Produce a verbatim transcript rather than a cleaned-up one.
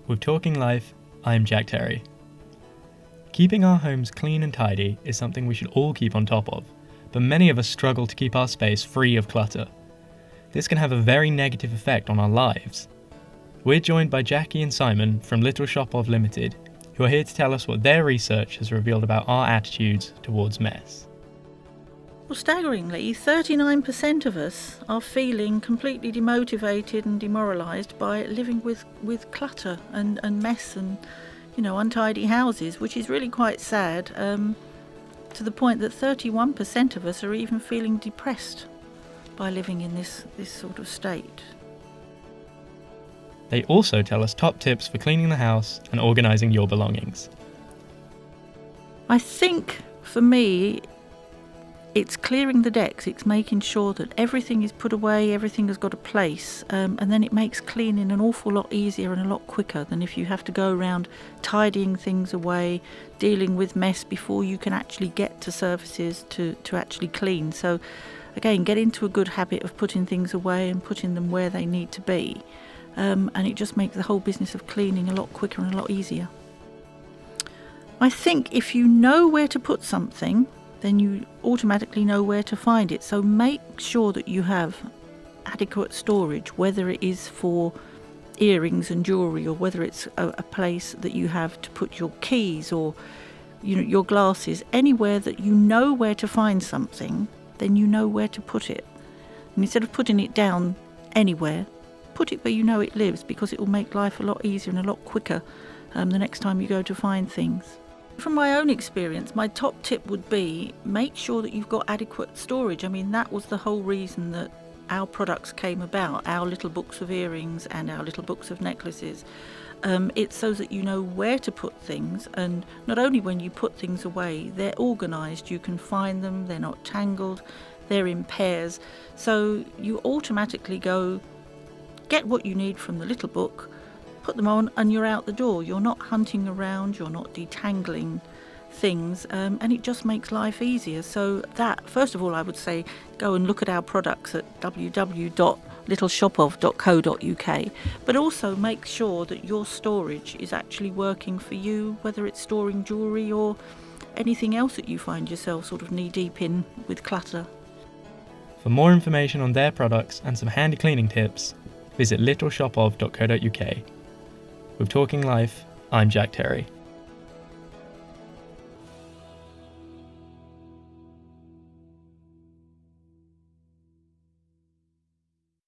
With Talking Life, I'm Jack Terry. Keeping our homes clean and tidy is something we should all keep on top of, but many of us struggle to keep our space free of clutter. This can have a very negative effect on our lives. We're joined by Jackie and Simon from Little Shop of Limited, who are here to tell us what their research has revealed about our attitudes towards mess. Well, staggeringly, thirty-nine percent of us are feeling completely demotivated and demoralised by living with, with clutter and, and mess and, you know, untidy houses, which is really quite sad, um, to the point that thirty-one percent of us are even feeling depressed by living in this, this sort of state. They also tell us top tips for cleaning the house and organising your belongings. I think, for me, it's clearing the decks, it's making sure that everything is put away, everything has got a place, um, and then it makes cleaning an awful lot easier and a lot quicker than if you have to go around tidying things away, dealing with mess before you can actually get to surfaces to, to actually clean. So again, get into a good habit of putting things away and putting them where they need to be, um, and it just makes the whole business of cleaning a lot quicker and a lot easier. I think if you know where to put something, then you automatically know where to find it. So make sure that you have adequate storage, whether it is for earrings and jewellery or whether it's a, a place that you have to put your keys or, you know, your glasses. Anywhere that you know where to find something, then you know where to put it. And instead of putting it down anywhere, put it where you know it lives, because it will make life a lot easier and a lot quicker um, the next time you go to find things. From my own experience, my top tip would be make sure that you've got adequate storage. I mean, that was the whole reason that our products came about, our little books of earrings and our little books of necklaces. Um, it's so that you know where to put things, and not only when you put things away, they're organised, you can find them, they're not tangled, they're in pairs. So you automatically go, get what you need from the little book, put them on, and you're out the door. You're not hunting around, you're not detangling things, um, and it just makes life easier. So that, first of all, I would say go and look at our products at w w w dot little shop of dot co dot u k, but also make sure that your storage is actually working for you, whether it's storing jewellery or anything else that you find yourself sort of knee-deep in with clutter. For more information on their products and some handy cleaning tips, visit little shop of dot co dot u k. With Talking Life, I'm Jack Terry.